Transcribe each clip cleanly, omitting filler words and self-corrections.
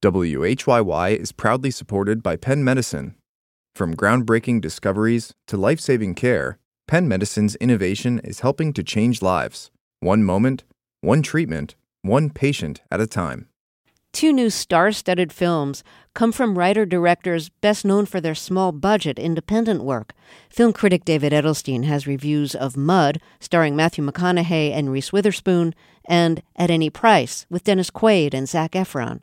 WHYY is proudly supported by Penn Medicine. From groundbreaking discoveries to life-saving care, Penn Medicine's innovation is helping to change lives. One moment, one treatment, one patient at a time. Two new star-studded films come from writer-directors best known for their small-budget independent work. Film critic David Edelstein has reviews of Mud, starring Matthew McConaughey and Reese Witherspoon, and At Any Price, with Dennis Quaid and Zac Efron.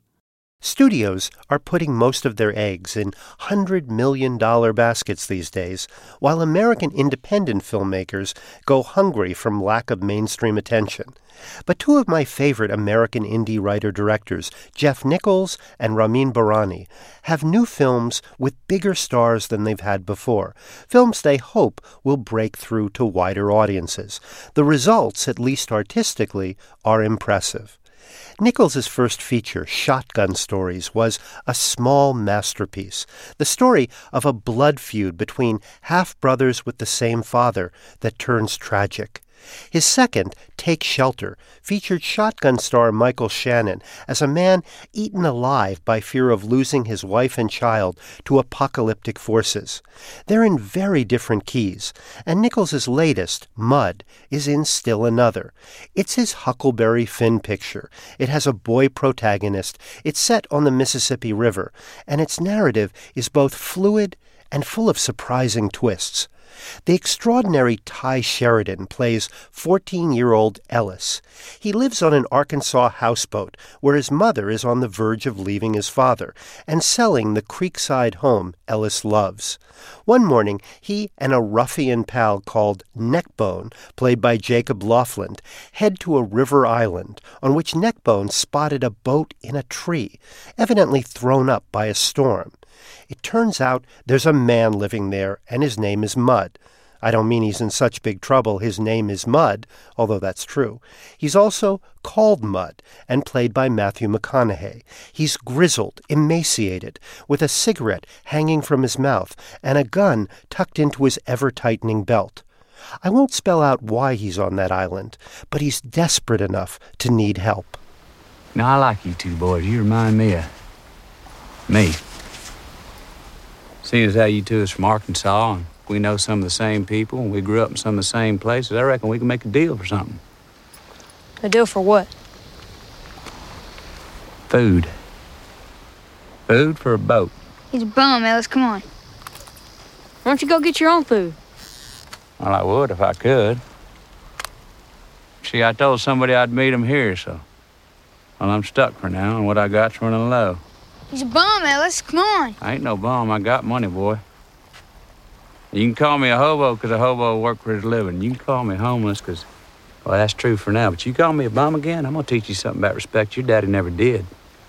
Studios are putting most of their eggs in $100 million baskets these days, while American independent filmmakers go hungry from lack of mainstream attention. But two of my favorite American indie writer-directors, Jeff Nichols and Ramin Bahrani, have new films with bigger stars than they've had before, films they hope will break through to wider audiences. The results, at least artistically, are impressive. Nichols' first feature, Shotgun Stories, was a small masterpiece, the story of a blood feud between half-brothers with the same father that turns tragic. His second, Take Shelter, featured Shotgun star Michael Shannon as a man eaten alive by fear of losing his wife and child to apocalyptic forces. They're in very different keys, and Nichols' latest, Mud, is in still another. It's his Huckleberry Finn picture. It has a boy protagonist, it's set on the Mississippi River, and its narrative is both fluid and full of surprising twists. The extraordinary Ty Sheridan plays 14-year-old Ellis. He lives on an Arkansas houseboat where his mother is on the verge of leaving his father and selling the creekside home Ellis loves. One morning, he and a ruffian pal called Neckbone, played by Jacob Laughlin, head to a river island on which Neckbone spotted a boat in a tree, evidently thrown up by a storm. It turns out there's a man living there, and his name is Mud. I don't mean he's in such big trouble his name is Mud, although that's true. He's also called Mud and played by Matthew McConaughey. He's grizzled, emaciated, with a cigarette hanging from his mouth and a gun tucked into his ever-tightening belt. I won't spell out why he's on that island, but he's desperate enough to need help. Now, I like you two boys. You remind me of me. Seeing as how you two is from Arkansas, and we know some of the same people, and we grew up in some of the same places, I reckon we can make a deal for something. A deal for what? Food. Food for a boat. He's a bum, Ellis. Come on. Why don't you go get your own food? Well, I would if I could. See, I told somebody I'd meet him here, so... Well, I'm stuck for now, and what I got's running low. He's a bum, Ellis. Come on. I ain't no bum. I got money, boy. You can call me a hobo because a hobo work for his living. You can call me homeless because, well, that's true for now. But you call me a bum again, I'm going to teach you something about respect your daddy never did.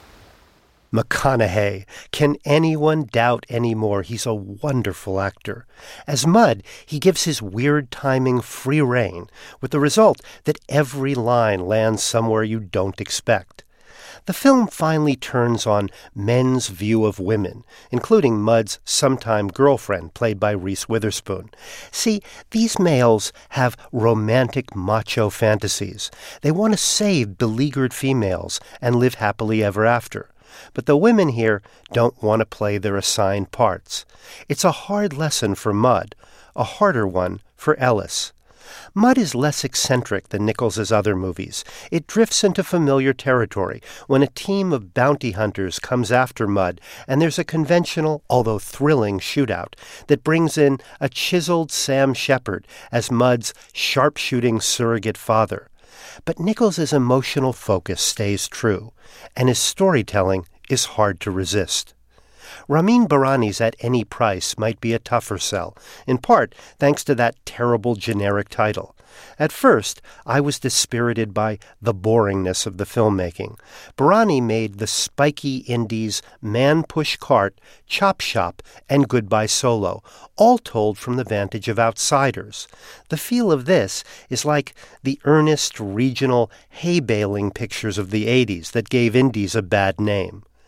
McConaughey. Can anyone doubt anymore? He's a wonderful actor. As Mud, he gives his weird timing free rein, with the result that every line lands somewhere you don't expect. The film finally turns on men's view of women, including Mud's sometime girlfriend, played by Reese Witherspoon. See, these males have romantic macho fantasies. They want to save beleaguered females and live happily ever after. But the women here don't want to play their assigned parts. It's a hard lesson for Mud, a harder one for Ellis. Mud is less eccentric than Nichols' other movies. It drifts into familiar territory when a team of bounty hunters comes after Mud, and there's a conventional, although thrilling, shootout that brings in a chiseled Sam Shepard as Mud's sharpshooting surrogate father. But Nichols' emotional focus stays true, and his storytelling is hard to resist. Ramin Bahrani's At Any Price might be a tougher sell, in part thanks to that terrible generic title. At first, I was dispirited by the boringness of the filmmaking. Bahrani made the spiky indies Man Push Cart, Chop Shop, and Goodbye Solo, all told from the vantage of outsiders. The feel of this is like the earnest, regional, hay-baling pictures of the 80s that gave indies a bad name.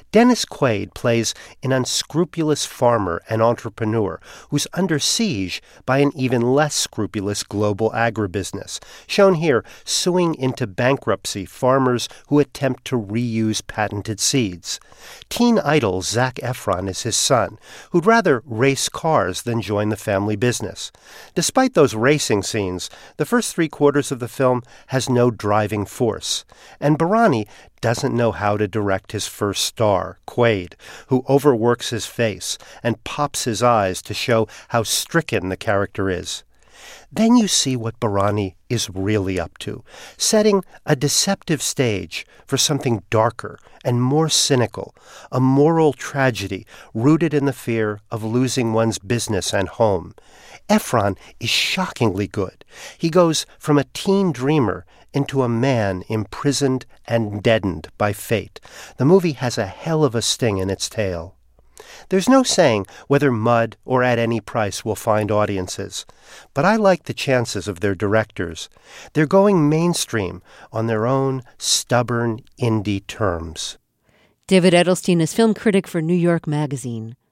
Dennis Quaid plays an unscrupulous farmer and entrepreneur who's under siege by an even less scrupulous global agribusiness, shown here suing into bankruptcy farmers who attempt to reuse patented seeds. Teen idol Zac Efron is his son, who'd rather race cars than join the family business. Despite those racing scenes, the first 3/4 of the film has no driving force, and Bharani doesn't know how to direct his first star, Quaid, who overworks his face and pops his eyes to show how stricken the character is. Then you see what Bharani is really up to, setting a deceptive stage for something darker and more cynical, a moral tragedy rooted in the fear of losing one's business and home. Efron is shockingly good. He goes from a teen dreamer into a man imprisoned and deadened by fate. The movie has a hell of a sting in its tail. There's no saying whether Mud or At Any Price will find audiences, but I like the chances of their directors. They're going mainstream on their own stubborn indie terms. David Edelstein is film critic for New York Magazine.